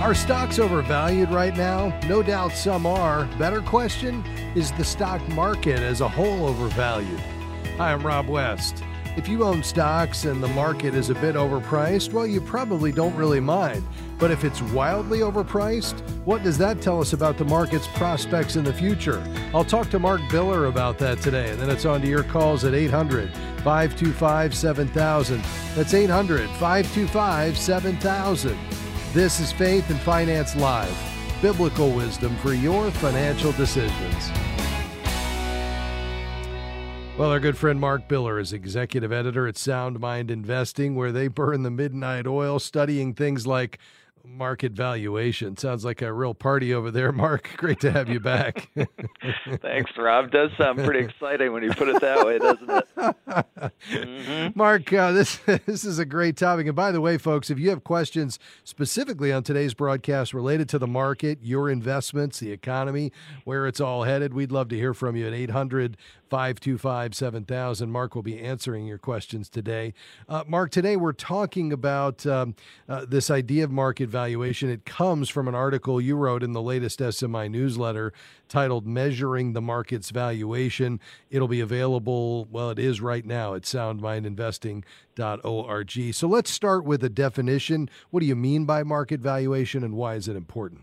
Are stocks overvalued right now? No doubt some are. Better question, is the stock market as a whole overvalued? Hi, I'm Rob West. If you own stocks and the market is a bit overpriced, well, you probably don't really mind. But if it's wildly overpriced, what does that tell us about the market's prospects in the future? I'll talk to Mark Biller about that today, and then it's on to your calls at 800-525-7000. That's 800-525-7000. This is Faith and Finance Live, biblical wisdom for your financial decisions. Well, our good friend Mark Biller is executive editor at Sound Mind Investing, where they burn the midnight oil studying things like market valuation. Sounds like a real party over there, Mark. Great to have you back. Thanks, Rob. Does sound pretty exciting when you put it that way, doesn't it? Mark, this is a great topic. And by the way, folks, if you have questions specifically on today's broadcast related to the market, your investments, the economy, where it's all headed, we'd love to hear from you at 800-525-7000. Mark will be answering your questions today. Mark, today we're talking about this idea of market valuation. It comes from an article you wrote in the latest SMI newsletter titled Measuring the Market's Valuation. It'll be available, well, it is right now at soundmindinvesting.org. So let's start with a definition. What do you mean by market valuation, and why is it important?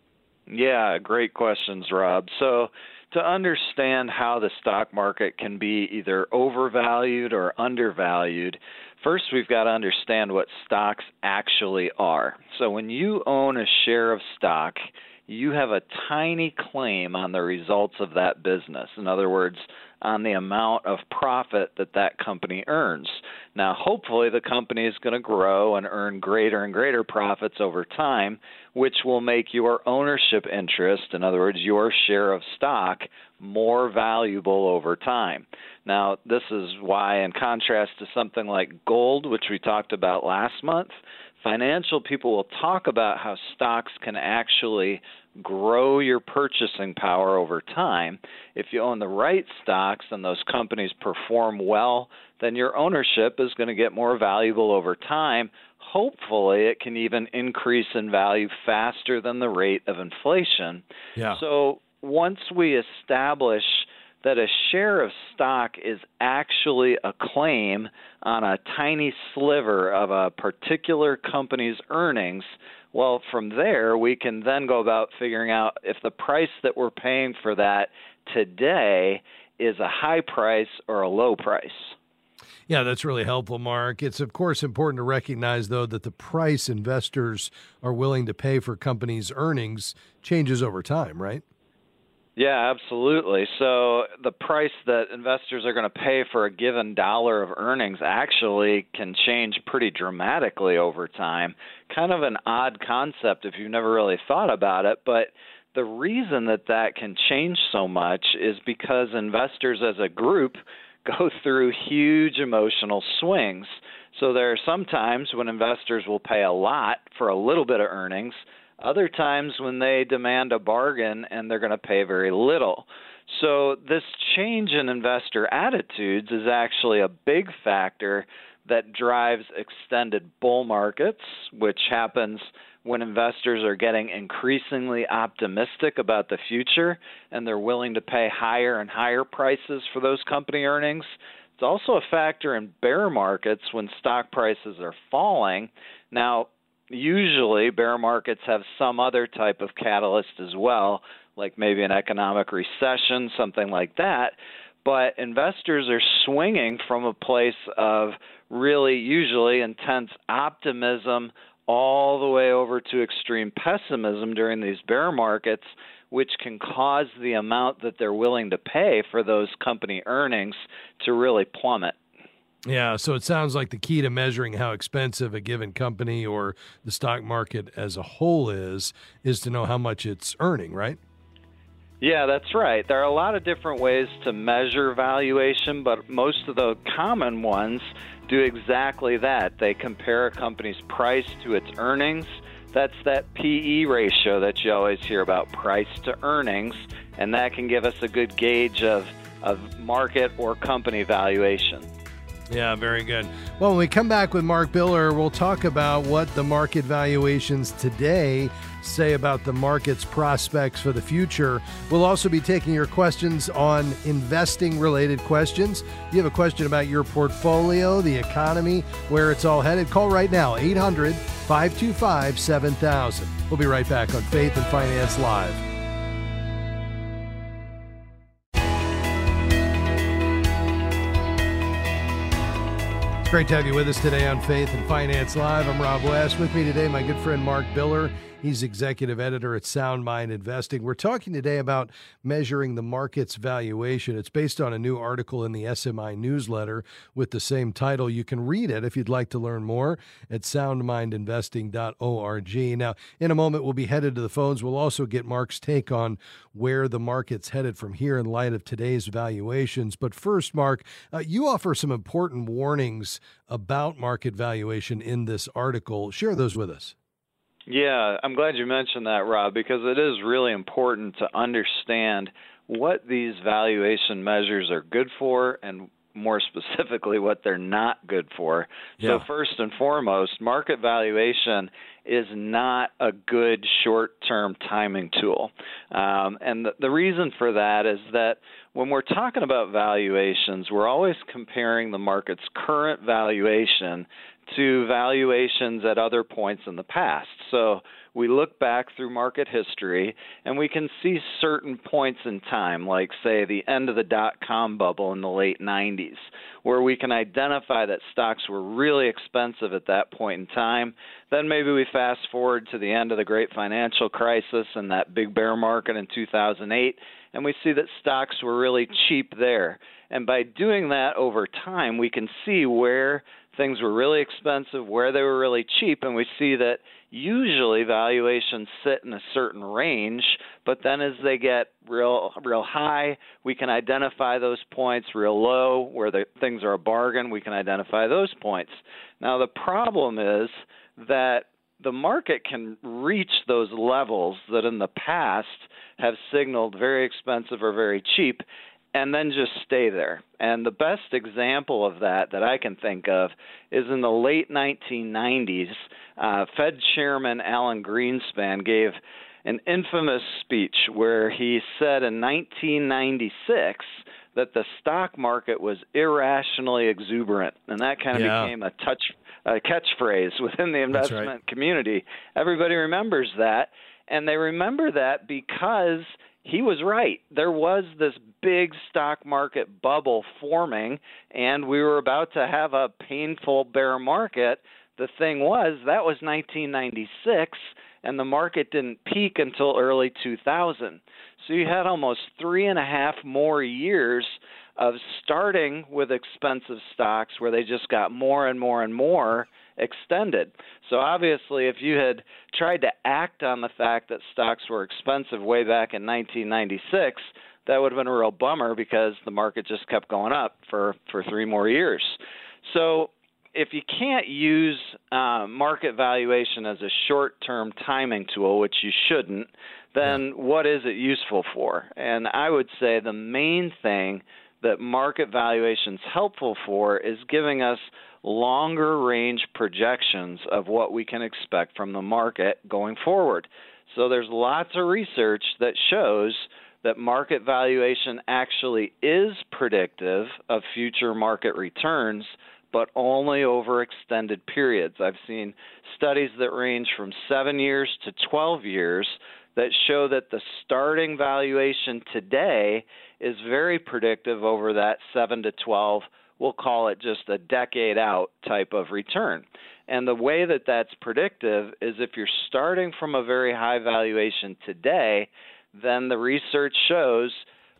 Yeah, great questions, Rob. So to understand how the stock market can be either overvalued or undervalued, first we've got to understand what stocks actually are. So when you own a share of stock, you have a tiny claim on the results of that business. In other words, on the amount of profit that that company earns. Now, hopefully the company is going to grow and earn greater and greater profits over time, which will make your ownership interest, in other words, your share of stock, more valuable over time. Now, this is why, in contrast to something like gold, which we talked about last month, financial people will talk about how stocks can actually grow your purchasing power over time. If you own the right stocks and those companies perform well, then your ownership is going to get more valuable over time. Hopefully, it can even increase in value faster than the rate of inflation. Yeah. So once we establish that a share of stock is actually a claim on a tiny sliver of a particular company's earnings, well, from there, we can then go about figuring out if the price that we're paying for that today is a high price or a low price. Yeah, that's really helpful, Mark. It's, of course, important to recognize, though, that the price investors are willing to pay for companies' earnings changes over time, right? Yeah, absolutely. So the price that investors are going to pay for a given dollar of earnings actually can change pretty dramatically over time. Kind of an odd concept if you've never really thought about it, but the reason that that can change so much is because investors as a group go through huge emotional swings. So there are some times when investors will pay a lot for a little bit of earnings, other times when they demand a bargain and they're going to pay very little. So this change in investor attitudes is actually a big factor that drives extended bull markets, which happens when investors are getting increasingly optimistic about the future and they're willing to pay higher and higher prices for those company earnings. It's also a factor in bear markets when stock prices are falling. Now, usually, bear markets have some other type of catalyst as well, like maybe an economic recession, something like that. But investors are swinging from a place of really usually intense optimism all the way over to extreme pessimism during these bear markets, which can cause the amount that they're willing to pay for those company earnings to really plummet. Yeah, so it sounds like the key to measuring how expensive a given company or the stock market as a whole is to know how much it's earning, right? Yeah, that's right. There are a lot of different ways to measure valuation, but most of the common ones do exactly that. They compare a company's price to its earnings. That's that PE ratio that you always hear about, price to earnings, and that can give us a good gauge of market or company valuation. Yeah, very good. Well, when we come back with Mark Biller, we'll talk about what the market valuations today say about the market's prospects for the future. We'll also be taking your questions on investing-related questions. You have a question about your portfolio, the economy, where it's all headed, call right now, 800-525-7000. We'll be right back on Faith and Finance Live. Great to have you with us today on Faith and Finance Live. I'm Rob West. With me today, my good friend Mark Biller. He's executive editor at Sound Mind Investing. We're talking today about measuring the market's valuation. It's based on a new article in the SMI newsletter with the same title. You can read it if you'd like to learn more at soundmindinvesting.org. Now, in a moment, we'll be headed to the phones. We'll also get Mark's take on where the market's headed from here in light of today's valuations. But first, Mark, you offer some important warnings about market valuation in this article. Share those with us. Yeah, I'm glad you mentioned that, Rob, because it is really important to understand what these valuation measures are good for and more specifically what they're not good for. Yeah. So first and foremost, market valuation is not a good short-term timing tool. And the reason for that is that when we're talking about valuations, we're always comparing the market's current valuation to valuations at other points in the past. So we look back through market history and we can see certain points in time, like, say, the end of the dot-com bubble in the late 90s, where we can identify that stocks were really expensive at that point in time. Then maybe we fast forward to the end of the great financial crisis and that big bear market in 2008, and we see that stocks were really cheap there. And by doing that over time, we can see where things were really expensive, where they were really cheap, and we see that usually valuations sit in a certain range, but then as they get real high, we can identify those points. Real low, where the things are a bargain, we can identify those points. Now, the problem is that the market can reach those levels that in the past have signaled very expensive or very cheap, and then just stay there. And the best example of that I can think of is in the late 1990s, Fed Chairman Alan Greenspan gave an infamous speech where he said in 1996 that the stock market was irrationally exuberant, and that kind of became a catchphrase within the investment community. Everybody remembers that, and they remember that because he was right. There was this big stock market bubble forming, and we were about to have a painful bear market. The thing was, that was 1996, and the market didn't peak until early 2000. So you had almost 3.5 more years of starting with expensive stocks where they just got more and more and more extended. So obviously, if you had tried to act on the fact that stocks were expensive way back in 1996, that would have been a real bummer because the market just kept going up for 3 more years. So if you can't use market valuation as a short-term timing tool, which you shouldn't, then what is it useful for? And I would say the main thing that market valuation is helpful for is giving us longer range projections of what we can expect from the market going forward. So there's lots of research that shows that market valuation actually is predictive of future market returns, but only over extended periods. I've seen studies that range from 7 years to 12 years that show that the starting valuation today is very predictive over that 7 to 12, we'll call it just a decade out type of return. And the way that that's predictive is if you're starting from a very high valuation today, then the research shows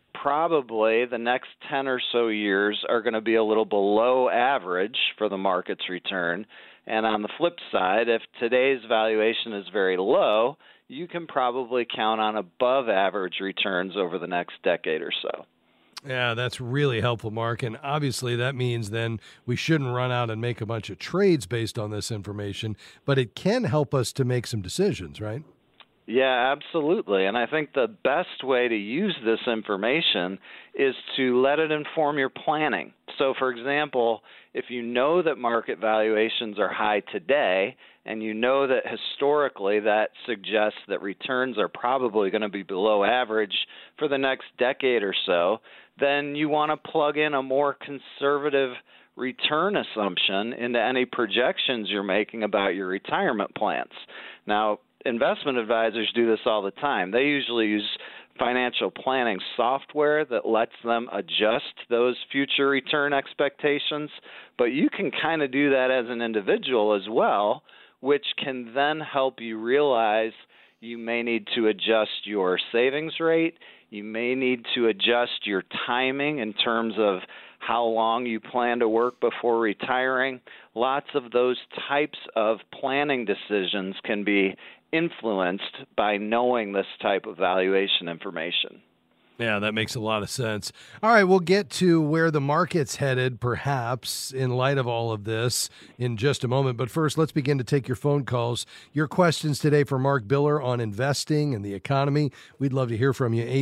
probably the next 10 or so years are going to be a little below average for the market's return. And on the flip side, if today's valuation is very low, you can probably count on above average returns over the next decade or so. Yeah, that's really helpful, Mark. And obviously that means then we shouldn't run out and make a bunch of trades based on this information, but it can help us to make some decisions, right? Yeah, absolutely. And I think the best way to use this information is to let it inform your planning. So, for example, if you know that market valuations are high today, and you know that historically that suggests that returns are probably going to be below average for the next decade or so, then you want to plug in a more conservative return assumption into any projections you're making about your retirement plans. Now, investment advisors do this all the time. They usually use financial planning software that lets them adjust those future return expectations, but you can kind of do that as an individual as well, which can then help you realize you may need to adjust your savings rate. You may need to adjust your timing in terms of how long you plan to work before retiring. Lots of those types of planning decisions can be influenced by knowing this type of valuation information. Yeah, that makes a lot of sense. All right, we'll get to where the market's headed, perhaps, in light of all of this in just a moment. But first, let's begin to take your phone calls. Your questions today for Mark Biller on investing and the economy. We'd love to hear from you,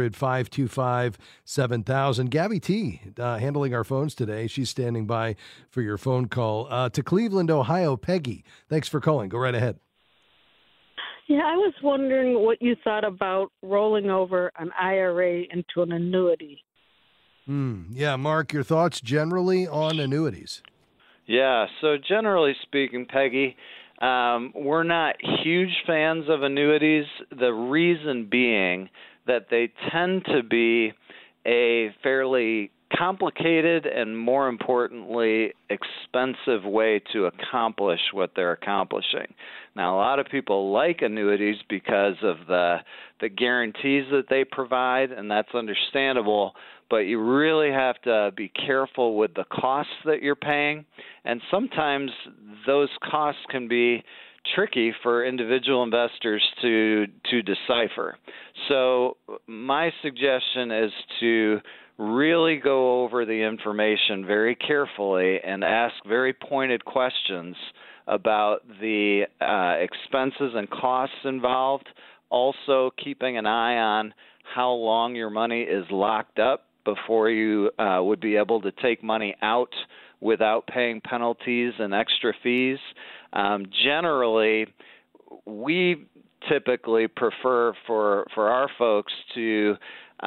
800-525-7000. Gabby T. handling our phones today. She's standing by for your phone call. To Cleveland, Ohio, Peggy, thanks for calling. Go right ahead. Yeah, I was wondering what you thought about rolling over an IRA into an annuity. Yeah, Mark, your thoughts generally on annuities? Yeah, so generally speaking, Peggy, we're not huge fans of annuities. The reason being that they tend to be a fairly complicated and, more importantly, expensive way to accomplish what they're accomplishing. Now, a lot of people like annuities because of the guarantees that they provide, and that's understandable, but you really have to be careful with the costs that you're paying, and sometimes those costs can be tricky for individual investors to decipher. So my suggestion is to really go over the information very carefully and ask very pointed questions about the expenses and costs involved, also keeping an eye on how long your money is locked up before you would be able to take money out without paying penalties and extra fees. Generally, we typically prefer for our folks to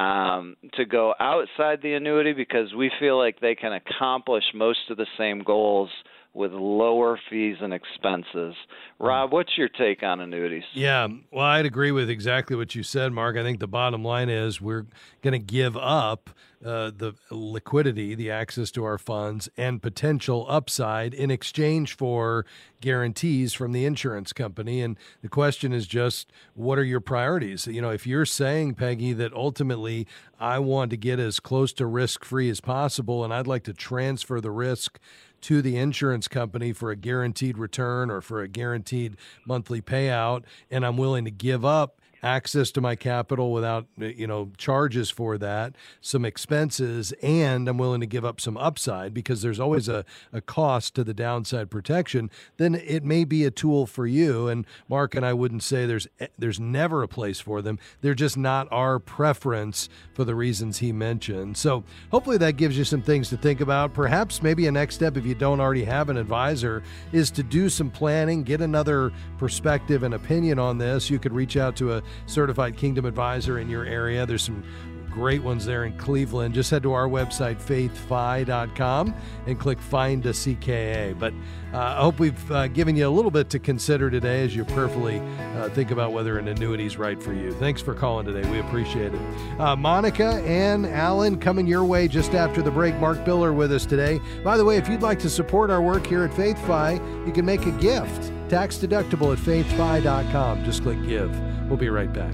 go outside the annuity because we feel like they can accomplish most of the same goals with lower fees and expenses. Rob, what's your take on annuities? Yeah, well, I'd agree with exactly what you said, Mark. I think the bottom line is we're going to give up the liquidity, the access to our funds, and potential upside in exchange for guarantees from the insurance company. And the question is just, what are your priorities? You know, if you're saying, Peggy, that ultimately I want to get as close to risk-free as possible, and I'd like to transfer the risk to the insurance company for a guaranteed return or for a guaranteed monthly payout, and I'm willing to give up access to my capital without, charges for that, some expenses, and I'm willing to give up some upside because there's always a cost to the downside protection, then it may be a tool for you. And Mark and I wouldn't say there's never a place for them. They're just not our preference for the reasons he mentioned. So hopefully that gives you some things to think about. Perhaps maybe a next step, if you don't already have an advisor, is to do some planning, get another perspective and opinion on this. You could reach out to a certified Kingdom advisor in your area. There's some great ones there in Cleveland. Just head to our website, faithfi.com, and click Find a CKA. But I hope we've given you a little bit to consider today as you prayerfully think about whether an annuity is right for you. Thanks for calling today. We appreciate it. Monica and Alan coming your way just after the break. Mark Biller with us today. By the way, if you'd like to support our work here at FaithFi, you can make a gift. Tax deductible at faithfi.com. Just click Give. We'll be right back.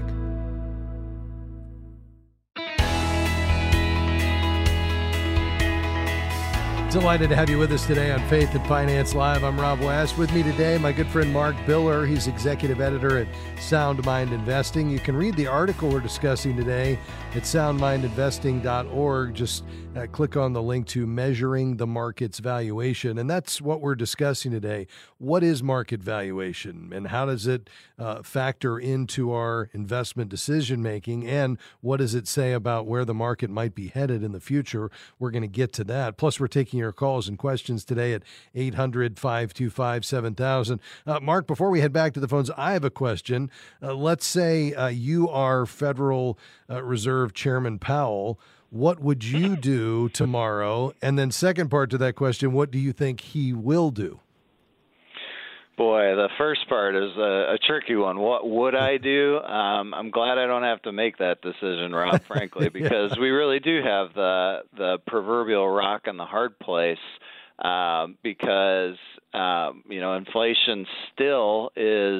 Delighted to have you with us today on Faith and Finance Live. I'm Rob West. With me today, my good friend Mark Biller. He's executive editor at Sound Mind Investing. You can read the article we're discussing today at soundmindinvesting.org. Just click on the link to Measuring the Market's Valuation. And that's what we're discussing today. What is market valuation and how does it factor into our investment decision making? And what does it say about where the market might be headed in the future? We're going to get to that. Plus, we're taking your calls and questions today at 800-525-7000. Mark, before we head back to the phones, I have a question. Let's say you are Federal Reserve Chairman Powell. What would you do tomorrow? And then second part to that question, what do you think he will do? Boy, the first part is a tricky one. What would I do? I'm glad I don't have to make that decision, Rob, frankly, because we really do have the proverbial rock in the hard place because, inflation still is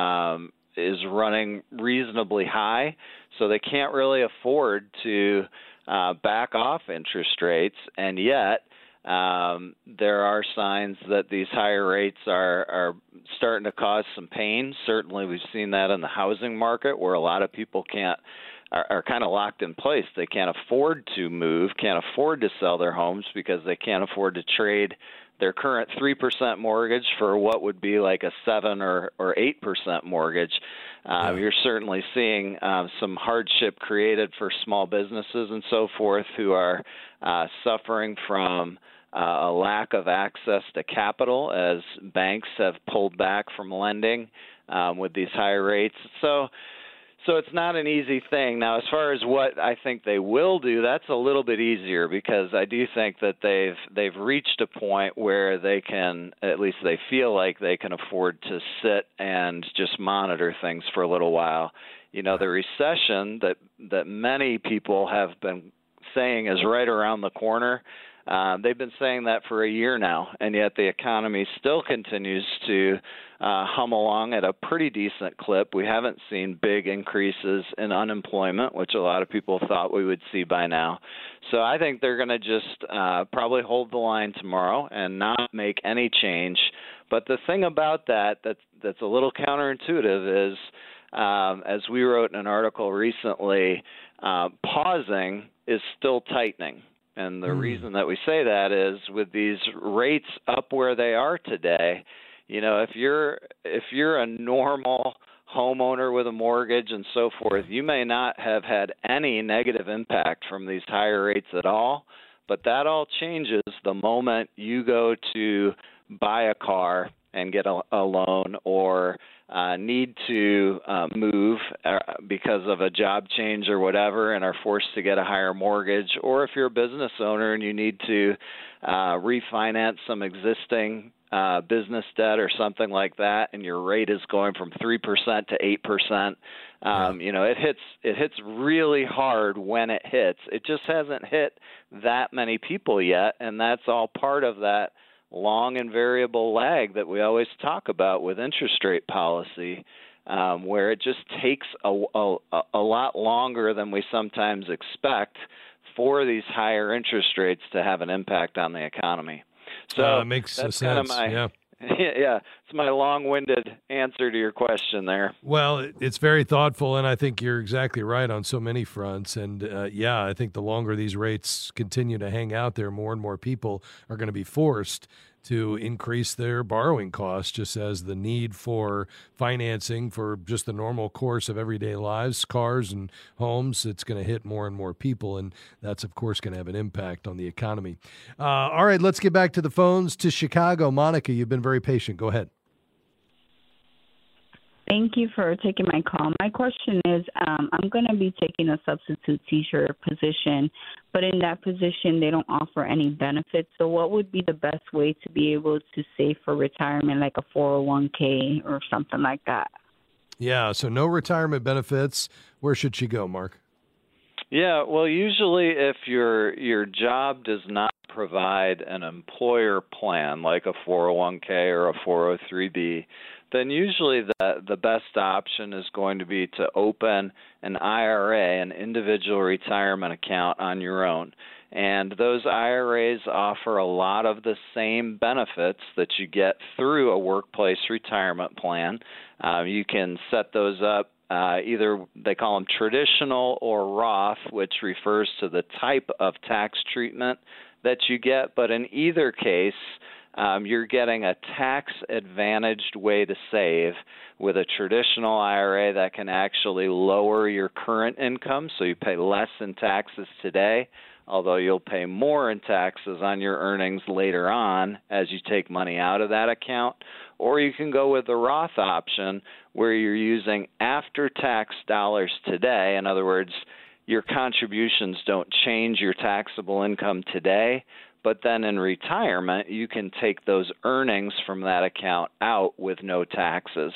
running reasonably high, so they can't really afford to back off interest rates, and yet there are signs that these higher rates are starting to cause some pain. Certainly, we've seen that in the housing market where a lot of people are kind of locked in place. They can't afford to move, can't afford to sell their homes because they can't afford to trade their current 3% mortgage for what would be like a 7 or 8% mortgage. You're certainly seeing some hardship created for small businesses and so forth who are suffering from a lack of access to capital as banks have pulled back from lending with these higher rates. So it's not an easy thing. Now, as far as what I think they will do, that's a little bit easier because I do think that they've reached a point where they can, at least they feel like they can afford to sit and just monitor things for a little while. You know, the recession that many people have been saying is right around the corner. They've been saying that for a year now, and yet the economy still continues to hum along at a pretty decent clip. We haven't seen big increases in unemployment, which a lot of people thought we would see by now. So I think they're going to just probably hold the line tomorrow and not make any change. But the thing about that's a little counterintuitive is, as we wrote in an article recently, pausing is still tightening. And the reason that we say that is with these rates up where they are today, you know, if you're a normal homeowner with a mortgage and so forth, you may not have had any negative impact from these higher rates at all. But that all changes the moment you go to buy a car and get a loan or need to move because of a job change or whatever and are forced to get a higher mortgage, or if you're a business owner and you need to refinance some existing business debt or something like that, and your rate is going from 3% to 8%. It hits really hard when it hits. It just hasn't hit that many people yet, and that's all part of that long and variable lag that we always talk about with interest rate policy, where it just takes a lot longer than we sometimes expect for these higher interest rates to have an impact on the economy. So it makes that's sense. kind of my it's my long-winded answer to your question there. Well, it's very thoughtful, and I think you're exactly right on so many fronts. And I think the longer these rates continue to hang out there, more and more people are going to be forced to increase their borrowing costs, just as the need for financing for just the normal course of everyday lives, cars and homes, it's going to hit more and more people, and that's, of course, going to have an impact on the economy. All right, let's get back to the phones to Chicago. Monica, you've been very patient. Go ahead. Thank you for taking my call. My question is, I'm going to be taking a substitute teacher position, but in that position, they don't offer any benefits. So what would be the best way to be able to save for retirement, like a 401k or something like that? Yeah, so no retirement benefits. Where should she go, Mark? Yeah, well, usually if your job does not provide an employer plan like a 401k or a 403b, then usually the best option is going to be to open an IRA, an individual retirement account, on your own. And those IRAs offer a lot of the same benefits that you get through a workplace retirement plan. You can set those up either they call them traditional or Roth, which refers to the type of tax treatment that you get. But in either case, you're getting a tax-advantaged way to save with a traditional IRA that can actually lower your current income, so you pay less in taxes today, although you'll pay more in taxes on your earnings later on as you take money out of that account. Or you can go with the Roth option where you're using after-tax dollars today. In other words, your contributions don't change your taxable income today, but then in retirement, you can take those earnings from that account out with no taxes.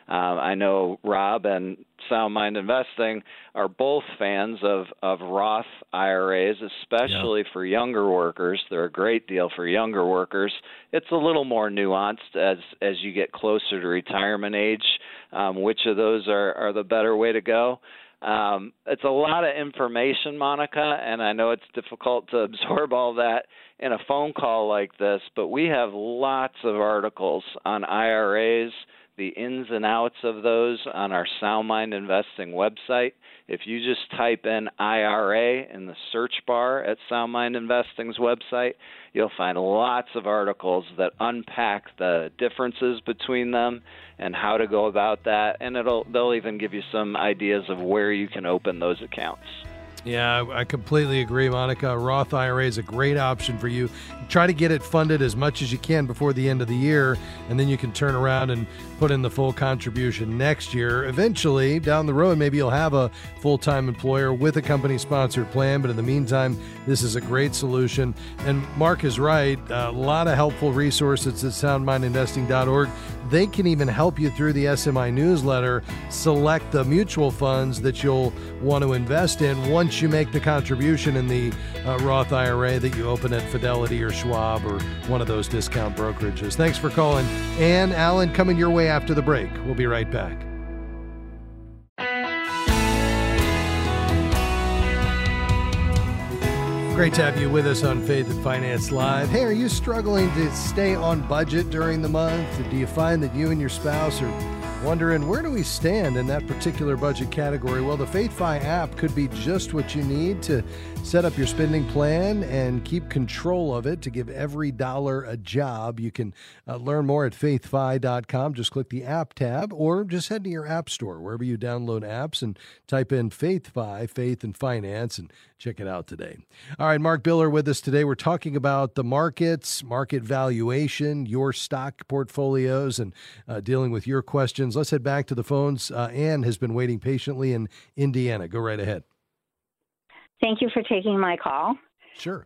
I know Rob and Sound Mind Investing are both fans of Roth IRAs, especially for younger workers. They're a great deal for younger workers. It's a little more nuanced as you get closer to retirement age, which of those are the better way to go. It's a lot of information, Monica, and I know it's difficult to absorb all that in a phone call like this, but we have lots of articles on IRAs, the ins and outs of those on our Sound Mind Investing website. If you just type in IRA in the search bar at Sound Mind Investing's website, you'll find lots of articles that unpack the differences between them and how to go about that, and they'll even give you some ideas of where you can open those accounts. Yeah, I completely agree, Monica. Roth IRA is a great option for you. Try to get it funded as much as you can before the end of the year, and then you can turn around and put in the full contribution next year. Eventually, down the road, maybe you'll have a full-time employer with a company-sponsored plan, but in the meantime, this is a great solution. And Mark is right. A lot of helpful resources at soundmindinvesting.org. They can even help you through the SMI newsletter select the mutual funds that you'll want to invest in once you make the contribution in the Roth IRA that you open at Fidelity or Schwab or one of those discount brokerages. Thanks for calling. And Alan, coming your way after the break. We'll be right back. Great to have you with us on Faith and Finance Live. Hey, are you struggling to stay on budget during the month? Or do you find that you and your spouse are wondering, where do we stand in that particular budget category? Well, the FaithFi app could be just what you need to set up your spending plan and keep control of it to give every dollar a job. You can learn more at faithfi.com. Just click the app tab or just head to your app store, wherever you download apps, and type in FaithFi, Faith and Finance, and check it out today. All right, Mark Biller with us today. We're talking about the markets, market valuation, your stock portfolios, and dealing with your questions. Let's head back to the phones. Ann has been waiting patiently in Indiana. Go right ahead. Thank you for taking my call. Sure.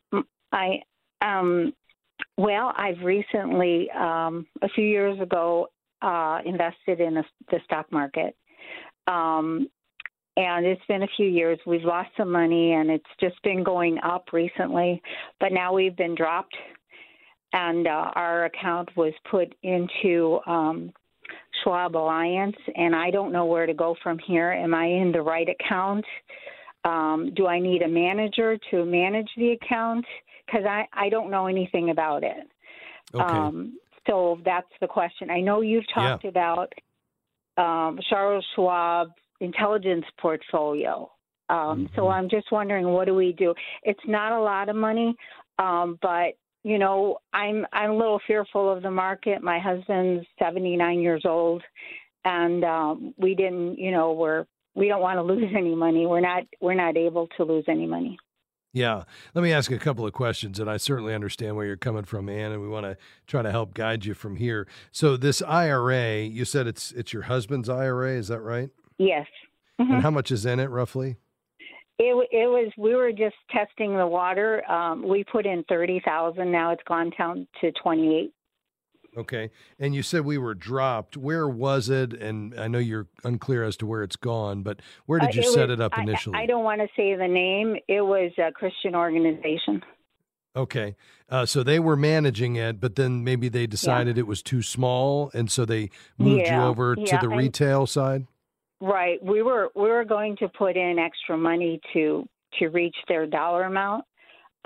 I've recently, a few years ago, invested in the stock market. And it's been a few years. We've lost some money, and it's just been going up recently. But now we've been dropped, and our account was put into Schwab Alliance, and I don't know where to go from here. Am I in the right account? Do I need a manager to manage the account? Because I don't know anything about it. Okay. So that's the question. I know you've talked about Charles Schwab Intelligence Portfolio. So I'm just wondering, what do we do? It's not a lot of money, but you know, I'm a little fearful of the market. My husband's 79 years old, and we didn't, you know, we don't want to lose any money. We're not able to lose any money. Yeah. Let me ask a couple of questions, and I certainly understand where you're coming from, Ann, and we want to try to help guide you from here. So this IRA, you said it's your husband's IRA, is that right? Yes. Mm-hmm. And how much is in it roughly? It was, we were just testing the water. We put in 30,000. Now it's gone down to 28. Okay. And you said we were dropped. Where was it? And I know you're unclear as to where it's gone, but where did you set it up initially? I don't want to say the name. It was a Christian organization. Okay. So they were managing it, but then maybe they decided it was too small, and so they moved you over to the retail side? Right. We were going to put in extra money to reach their dollar amount,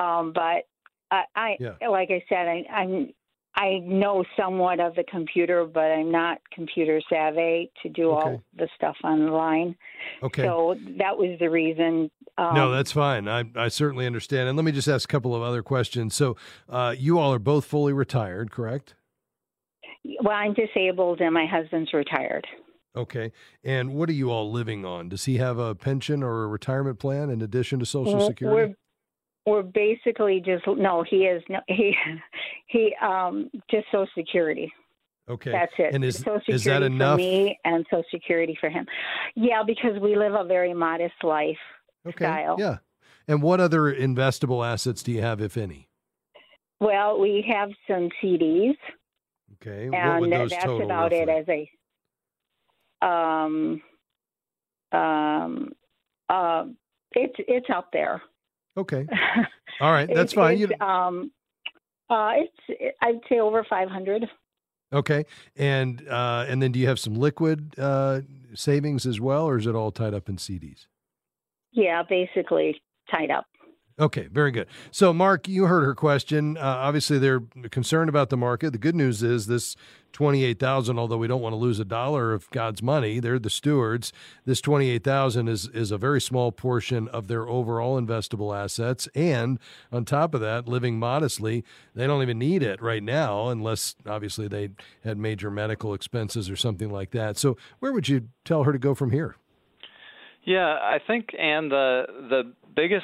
But like I said, I know somewhat of the computer, but I'm not computer savvy to do all the stuff online. Okay. So that was the reason. No, that's fine. I certainly understand. And let me just ask a couple of other questions. So you all are both fully retired, correct? Well, I'm disabled and my husband's retired. Okay. And what are you all living on? Does he have a pension or a retirement plan in addition to Social Security? We're basically just just Social Security. Okay, that's it. And Social Security is that enough for me and Social Security for him? Yeah, because we live a very modest life style. Yeah. And what other investable assets do you have, if any? Well, we have some CDs. Okay, and what would those that's total about roughly? it. It's up there. Okay. All right. That's fine. I'd say over 500. Okay. And then do you have some liquid savings as well, or is it all tied up in CDs? Yeah, basically tied up. Okay, very good. So, Mark, you heard her question. Obviously, they're concerned about the market. The good news is this $28,000, although we don't want to lose a dollar of God's money, they're the stewards. This $28,000 is a very small portion of their overall investable assets. And on top of that, living modestly, they don't even need it right now, unless obviously they had major medical expenses or something like that. So, where would you tell her to go from here? Yeah, I think, and the biggest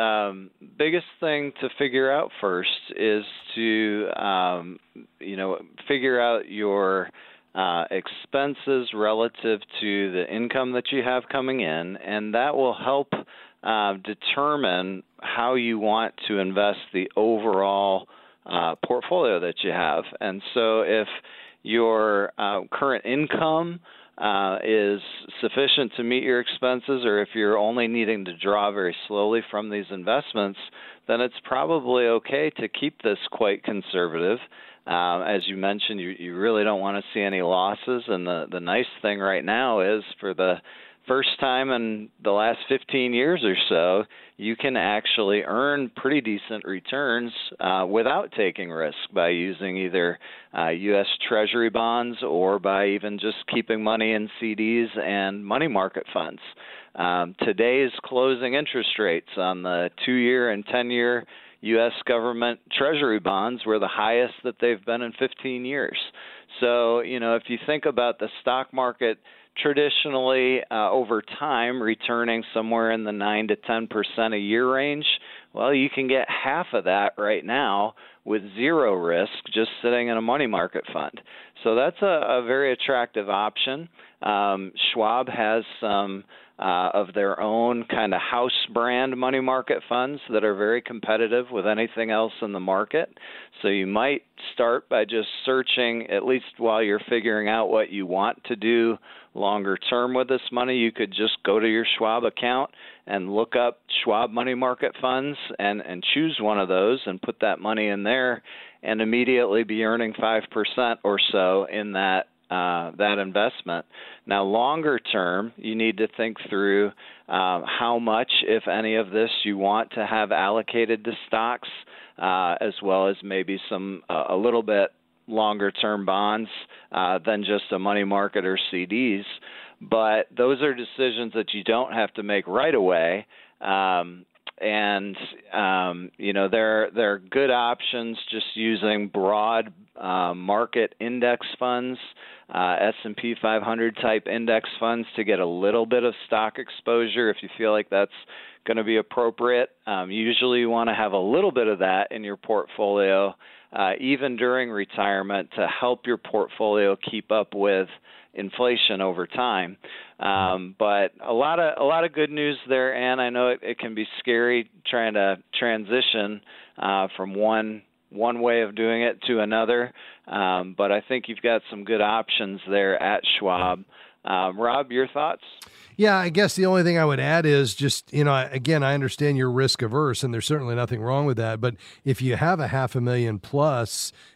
thing to figure out first is to figure out your expenses relative to the income that you have coming in, and that will help determine how you want to invest the overall portfolio that you have. And so if your current income is sufficient to meet your expenses, or if you're only needing to draw very slowly from these investments, then it's probably okay to keep this quite conservative. As you mentioned, you really don't want to see any losses, and the nice thing right now is, for the first time in the last 15 years or so, you can actually earn pretty decent returns without taking risk by using either U.S. Treasury bonds or by even just keeping money in CDs and money market funds. Today's closing interest rates on the 2-year and 10-year U.S. government Treasury bonds were the highest that they've been in 15 years. So, if you think about the stock market traditionally over time returning somewhere in the 9 to 10% a year range, well, you can get half of that right now with zero risk just sitting in a money market fund. So that's a very attractive option. Schwab has some of their own kind of house brand money market funds that are very competitive with anything else in the market. So you might start by just searching, at least while you're figuring out what you want to do longer term with this money. You could just go to your Schwab account and look up Schwab money market funds and choose one of those and put that money in there and immediately be earning 5% or so in that investment. Now, longer term, you need to think through how much, if any of this, you want to have allocated to stocks, as well as maybe some a little bit longer term bonds than just a money market or CDs. But those are decisions that you don't have to make right away. And there are good options just using broad market index funds, S&P 500 type index funds, to get a little bit of stock exposure if you feel like that's going to be appropriate. Usually you want to have a little bit of that in your portfolio, even during retirement, to help your portfolio keep up with inflation over time. But a lot of good news there, and I know it can be scary trying to transition from one way of doing it to another. But I think you've got some good options there at Schwab. Rob, your thoughts? Yeah, I guess the only thing I would add is just, again, I understand you're risk averse, and there's certainly nothing wrong with that. But if you have a $500,000 plus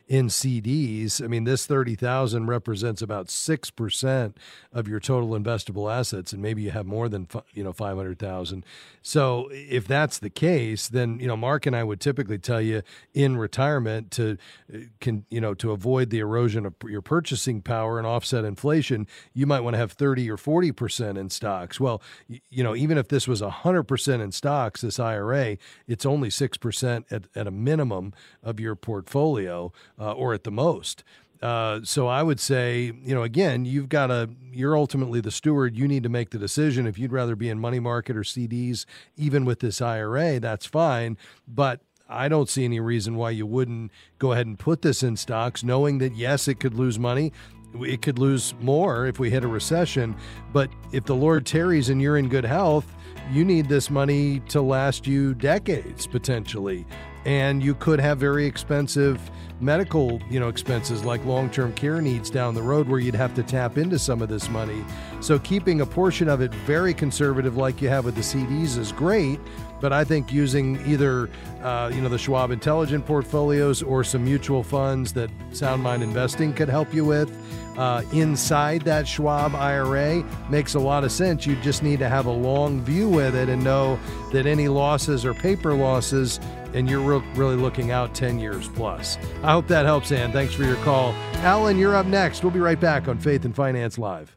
in CDs. I mean, this 30,000 represents about 6% of your total investable assets, and maybe you have more than 500,000. So if that's the case, then Mark and I would typically tell you in retirement to avoid the erosion of your purchasing power and offset inflation, you might want to have 30 or 40% in stocks. Well, even if this was 100% in stocks, this IRA, it's only 6% at a minimum of your portfolio, or at the most. So I would say, again, you're ultimately the steward. You need to make the decision. If you'd rather be in money market or CDs, even with this IRA, that's fine. But I don't see any reason why you wouldn't go ahead and put this in stocks, knowing that, yes, it could lose money. It could lose more if we hit a recession. But if the Lord tarries and you're in good health, you need this money to last you decades, potentially. And you could have very expensive medical, expenses like long-term care needs down the road where you'd have to tap into some of this money. So keeping a portion of it very conservative like you have with the CDs is great. But I think using either, the Schwab Intelligent portfolios or some mutual funds that Sound Mind Investing could help you with inside that Schwab IRA makes a lot of sense. You just need to have a long view with it and know that any losses are paper losses, and you're really looking out 10 years plus. I hope that helps, Ann. Thanks for your call. Alan, you're up next. We'll be right back on Faith and Finance Live.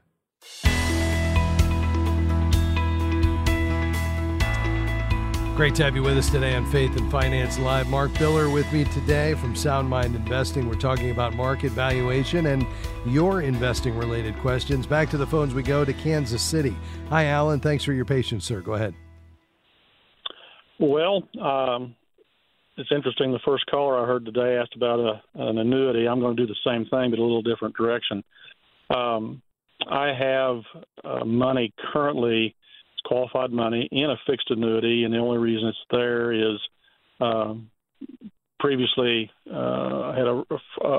Great to have you with us today on Faith and Finance Live. Mark Biller with me today from Sound Mind Investing. We're talking about market valuation and your investing-related questions. Back to the phones we go to Kansas City. Hi, Alan. Thanks for your patience, sir. Go ahead. Well, it's interesting. The first caller I heard today asked about an annuity. I'm going to do the same thing, but a little different direction. I have money currently, qualified money, in a fixed annuity, and the only reason it's there is previously I had a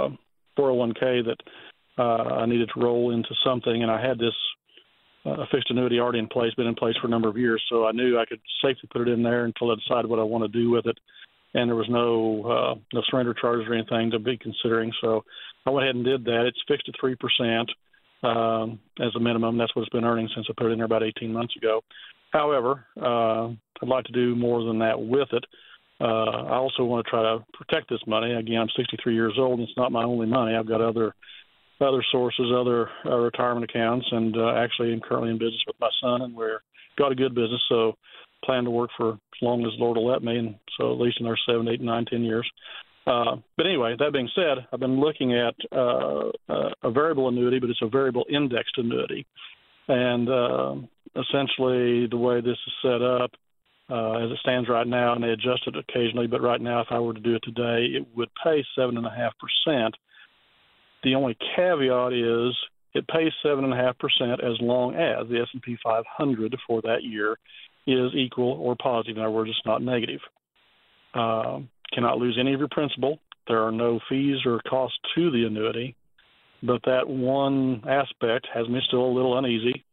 401k that I needed to roll into something, and I had this fixed annuity already in place, been in place for a number of years, so I knew I could safely put it in there until I decided what I want to do with it, and there was no surrender charges or anything to be considering, so I went ahead and did that. It's fixed at 3%. As a minimum. That's what it's been earning since I put it in there about 18 months ago. However, I'd like to do more than that with it. I also want to try to protect this money. Again, I'm 63 years old, and it's not my only money. I've got other sources, other retirement accounts, and actually I'm currently in business with my son, and we've got a good business, so plan to work for as long as the Lord will let me, and so at least another 7, 8, 9, 10 years. But anyway, that being said, I've been looking at a variable annuity, but it's a variable indexed annuity. And essentially the way this is set up, as it stands right now, and they adjust it occasionally, but right now if I were to do it today, it would pay 7.5%. The only caveat is it pays 7.5% as long as the S&P 500 for that year is equal or positive. In other words, it's not negative. Cannot lose any of your principal. There are no fees or costs to the annuity, but that one aspect has me still a little uneasy.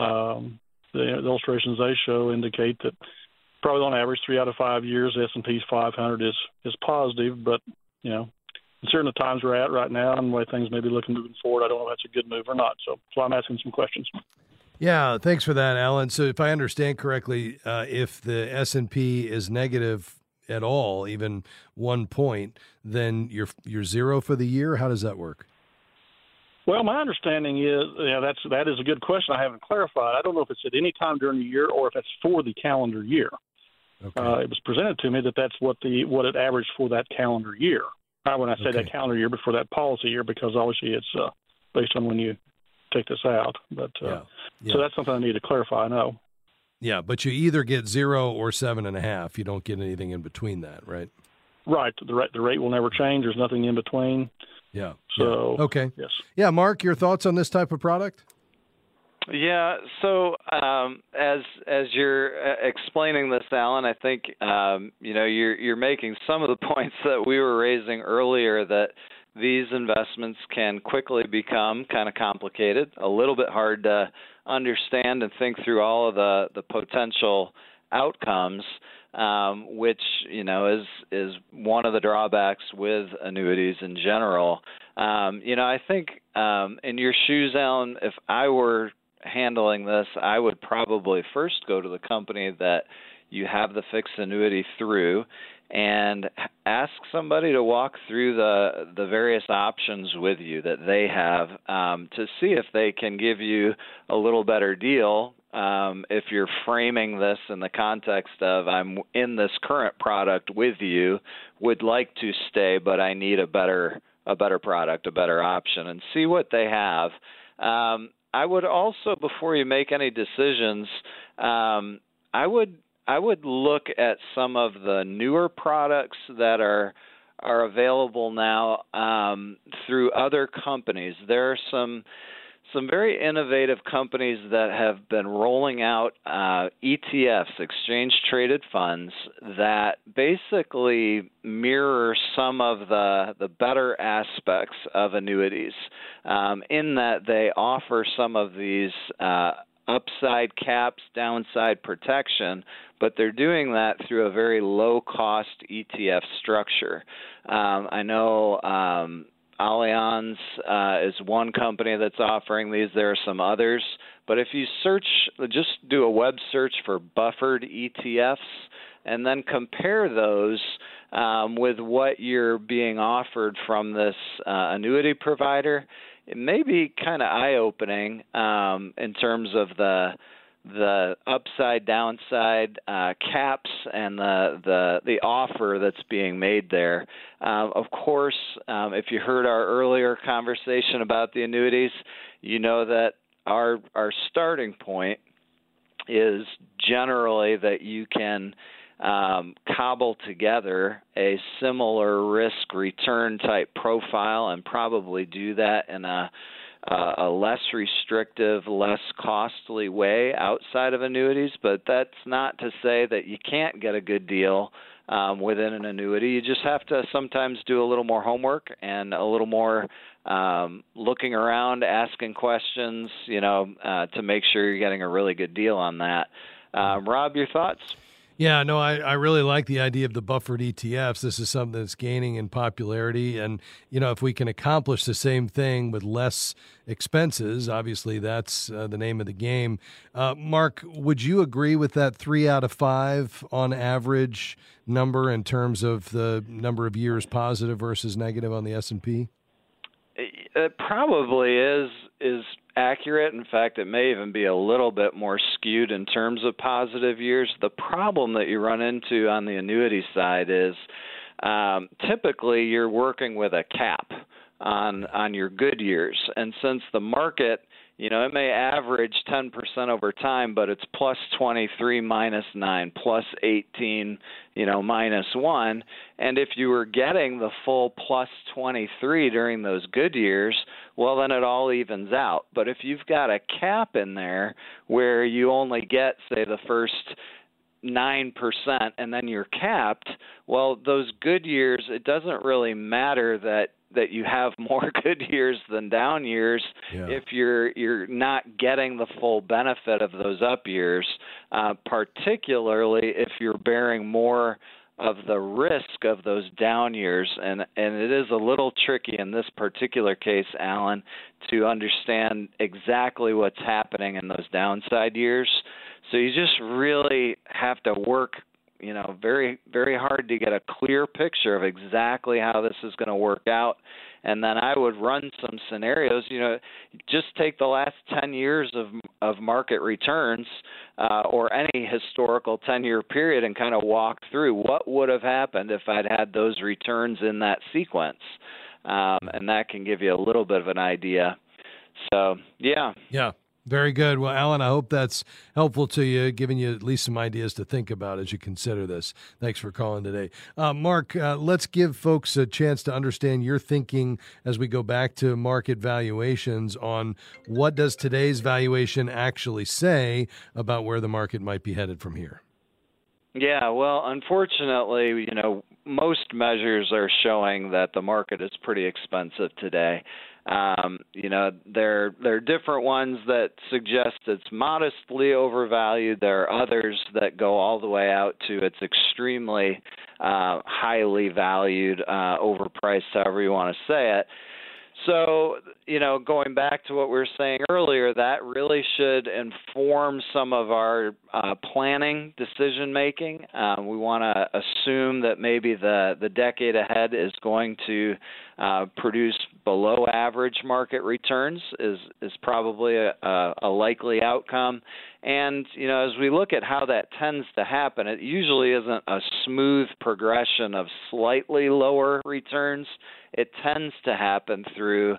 The illustrations they show indicate that probably on average 3 out of 5 years the S&P 500 is positive, but considering the times we're at right now and the way things may be looking moving forward, I don't know if that's a good move or not. So I'm asking some questions. Yeah, thanks for that, Alan. So if I understand correctly, if the S&P is negative at all, even 1 point, then you're zero for the year? How does that work? Well, my understanding is that is a good question. I haven't clarified. I don't know if it's at any time during the year or if it's for the calendar year. Okay. It was presented to me that that's what it averaged for that calendar year. When I say that calendar year, but for that policy year, because obviously it's based on when you take this out. But so that's something I need to clarify. I know. Yeah, but you either get 0 or 7.5. You don't get anything in between that, right? Right. The rate will never change. There's nothing in between. Yeah. So okay. Yes. Yeah, Mark, your thoughts on this type of product? Yeah. So as you're explaining this, Alan, I think you're making some of the points that we were raising earlier, that these investments can quickly become kind of complicated, a little bit hard to understand and think through all of the potential outcomes. which is one of the drawbacks with annuities in general. I think in your shoes, Alan, if I were handling this, I would probably first go to the company that you have the fixed annuity through and ask somebody to walk through the various options with you that they have to see if they can give you a little better deal. If you're framing this in the context of I'm in this current product with you, would like to stay, but I need a better product, a better option, and see what they have. I would also, before you make any decisions, I would look at some of the newer products that are available now through other companies. There are some very innovative companies that have been rolling out ETFs, exchange-traded funds, that basically mirror some of the better aspects of annuities in that they offer some of these upside caps, downside protection, but they're doing that through a very low-cost ETF structure. I know Allianz is one company that's offering these. There are some others. But if you just do a web search for buffered ETFs and then compare those with what you're being offered from this annuity provider, it may be kind of eye-opening in terms of the upside downside caps and the offer that's being made there. Of course, if you heard our earlier conversation about the annuities, you know that our starting point is generally that you can cobble together a similar risk return type profile and probably do that in a less restrictive, less costly way outside of annuities, but that's not to say that you can't get a good deal within an annuity. You just have to sometimes do a little more homework and a little more looking around, asking questions, to make sure you're getting a really good deal on that. Rob, your thoughts? Yeah, no, I really like the idea of the buffered ETFs. This is something that's gaining in popularity. And, if we can accomplish the same thing with less expenses, obviously that's the name of the game. Mark, would you agree with that 3 out of 5 on average number in terms of the number of years positive versus negative on the S&P? It probably is accurate. In fact, it may even be a little bit more skewed in terms of positive years. The problem that you run into on the annuity side is typically you're working with a cap on your good years. And since the market, it may average 10% over time, but it's plus 23 minus 9, plus 18, minus 1. And if you were getting the full plus 23 during those good years, well, then it all evens out. But if you've got a cap in there where you only get, say, the first 9% and then you're capped, well, those good years, it doesn't really matter that you have more good years than down years if you're not getting the full benefit of those up years, particularly if you're bearing more of the risk of those down years. And it is a little tricky in this particular case, Alan, to understand exactly what's happening in those downside years. So you just really have to work very, very hard to get a clear picture of exactly how this is going to work out. And then I would run some scenarios, just take the last 10 years of market returns or any historical 10-year period and kind of walk through what would have happened if I'd had those returns in that sequence. And that can give you a little bit of an idea. So, yeah. Yeah. Very good. Well, Alan, I hope that's helpful to you, giving you at least some ideas to think about as you consider this. Thanks for calling today. Mark, let's give folks a chance to understand your thinking as we go back to market valuations on what does today's valuation actually say about where the market might be headed from here. Yeah, well, unfortunately, most measures are showing that the market is pretty expensive today. There are different ones that suggest it's modestly overvalued. There are others that go all the way out to it's extremely highly valued, overpriced, however you want to say it. So, going back to what we were saying earlier, that really should inform some of our planning, decision making. We want to assume that maybe the decade ahead is going to produce below average market returns is probably a likely outcome. And, as we look at how that tends to happen, it usually isn't a smooth progression of slightly lower returns. It tends to happen through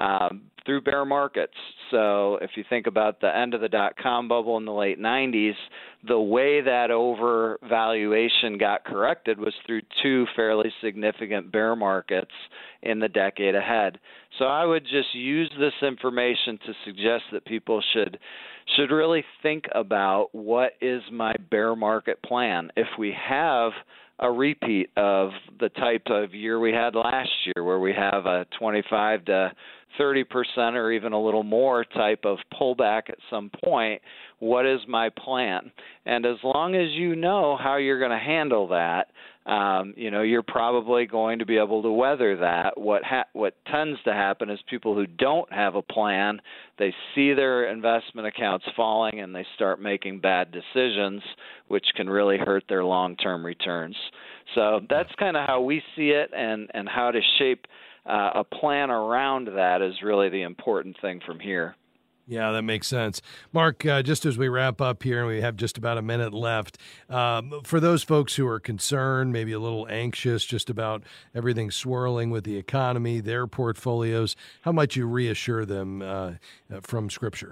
bear markets. So if you think about the end of the dot-com bubble in the late 90s, the way that overvaluation got corrected was through two fairly significant bear markets in the decade ahead. So I would just use this information to suggest that people should really think about, what is my bear market plan? If we have a repeat of the type of year we had last year, where we have a 25 to 30% or even a little more type of pullback at some point, what is my plan? And as long as you know how you're going to handle that, you're probably going to be able to weather that. What tends to happen is people who don't have a plan, they see their investment accounts falling and they start making bad decisions, which can really hurt their long-term returns. So that's kind of how we see it, and how to shape a plan around that is really the important thing from here. Yeah, that makes sense. Mark, just as we wrap up here, and we have just about a minute left, for those folks who are concerned, maybe a little anxious just about everything swirling with the economy, their portfolios, how might you reassure them from Scripture?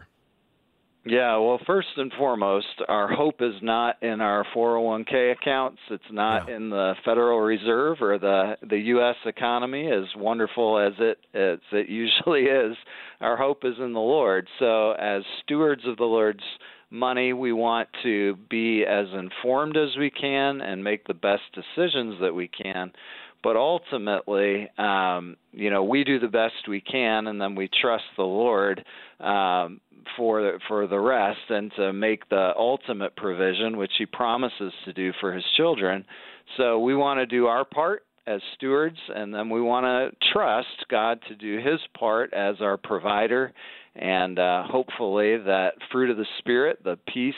Yeah, well, first and foremost, our hope is not in our 401k accounts. It's not in the Federal Reserve or the U.S. economy, as wonderful as it usually is. Our hope is in the Lord. So as stewards of the Lord's money, we want to be as informed as we can and make the best decisions that we can. But ultimately, we do the best we can, and then we trust the Lord for the rest, and to make the ultimate provision, which He promises to do for His children. So we want to do our part as stewards, and then we want to trust God to do His part as our provider, and hopefully that fruit of the Spirit, the peace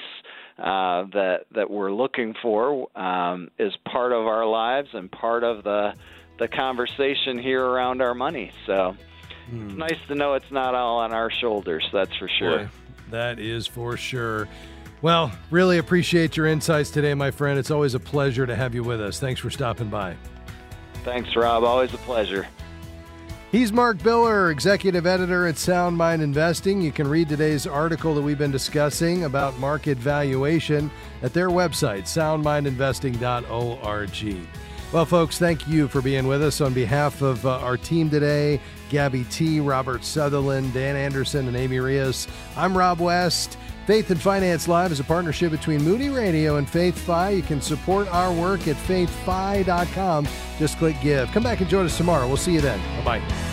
that we're looking for, is part of our lives and part of the conversation here around our money. So it's nice to know it's not all on our shoulders, that's for sure. Boy, that is for sure. Well, really appreciate your insights today, my friend. It's always a pleasure to have you with us. Thanks for stopping by. Thanks, Rob. Always a pleasure. He's Mark Biller, executive editor at Sound Mind Investing. You can read today's article that we've been discussing about market valuation at their website, soundmindinvesting.org. Well, folks, thank you for being with us. On behalf of our team today, Gabby T., Robert Sutherland, Dan Anderson, and Amy Rios, I'm Rob West. Faith and Finance Live is a partnership between Moody Radio and FaithFi. You can support our work at faithfi.com. Just click Give. Come back and join us tomorrow. We'll see you then. Bye-bye.